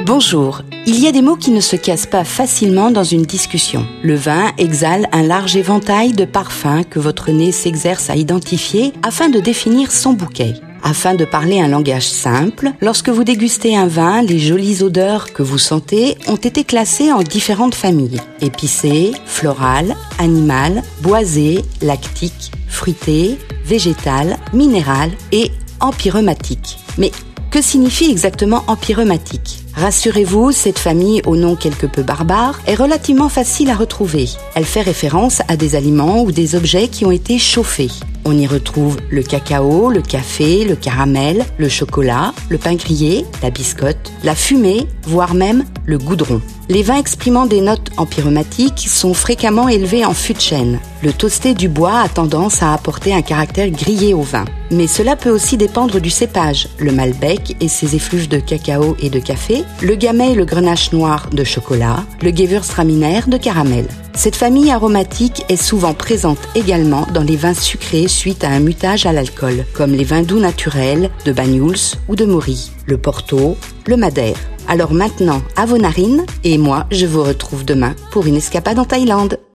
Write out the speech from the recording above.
Bonjour. Il y a des mots qui ne se cassent pas facilement dans une discussion. Le vin exhale un large éventail de parfums que votre nez s'exerce à identifier afin de définir son bouquet. Afin de parler un langage simple, lorsque vous dégustez un vin, les jolies odeurs que vous sentez ont été classées en différentes familles. Épicées, florales, animales, boisées, lactiques, fruitées, végétales, minérales et empyreumatique. Mais que signifie exactement empyreumatique ? Rassurez-vous, cette famille, au nom quelque peu barbare, est relativement facile à retrouver. Elle fait référence à des aliments ou des objets qui ont été chauffés. On y retrouve le cacao, le café, le caramel, le chocolat, le pain grillé, la biscotte, la fumée, voire même le goudron. Les vins exprimant des notes empyreumatiques sont fréquemment élevés en fût de chêne. Le toasté du bois a tendance à apporter un caractère grillé au vin. Mais cela peut aussi dépendre du cépage, le malbec et ses effluves de cacao et de café, le gamay et le grenache noir de chocolat, le gewürztraminer de caramel. Cette famille aromatique est souvent présente également dans les vins sucrés suite à un mutage à l'alcool, comme les vins doux naturels de Banyuls ou de Maury, le Porto, le Madère. Alors maintenant, à vos narines, et moi, je vous retrouve demain pour une escapade en Thaïlande.